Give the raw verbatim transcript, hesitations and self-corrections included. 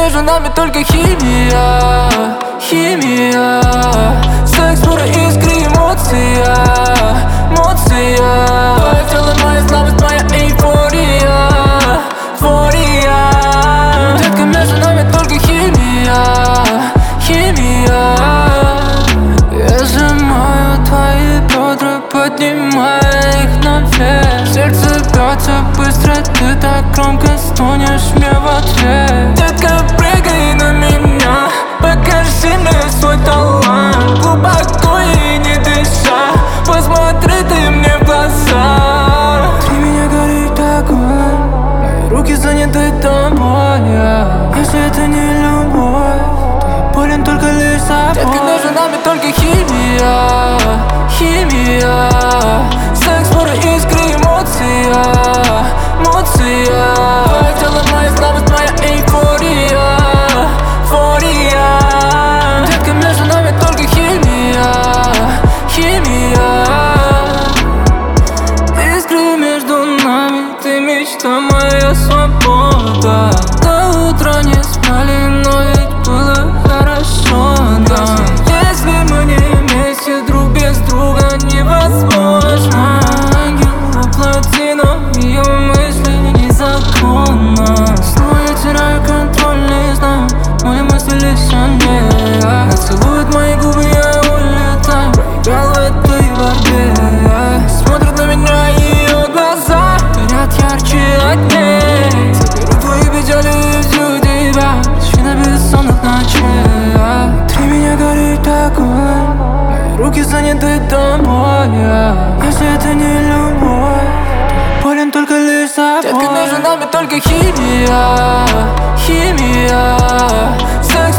между нами только химия, химия. Секс, пura искры, эмоция, эмоция. Твое тело, моя слабость, моя эйфория, эйфория. Детка, между нами только химия, химия. Я сжимаю твои бедра, поднимая их наверх. Сердце бьется быстро, ты так громко стонешь мне в ответ. Детка, прыгай на меня, покажи мне свой талант. Глубоко и не дыша, посмотри ты мне в глаза. Внутри меня горит огонь, мои руки заняты тобой. Если это не любовь, то я болен только лишь собой. Детка, между нами только химия, химия. Секс, пura искры, эмоция, эмоция. Твое тело, моя слабость, моя эйфория, эйфория. Детка, между нами только химия, химия. Искры между нами, ты мечта, моя свобода. До утра не спали, но ведь было хорошо нам. Если мы не вместе, друг без друга невозможно. Ангел воплоти, но ее мысли незаконно. Снова я теряю контроль, не знаю, мои мысли лишь о ней. Она целует мои губы, я улетаю, проиграл в этой борьбе. Смотрит на меня, ее глаза горят ярче огней. Заберу твои печали и всю тебя, причина бессонных ночей. Внутри меня горит огонь, мои руки заняты тобой. Если это не любовь, то я болен только лишь собой. Детка, между нами только химия, химия. Секс,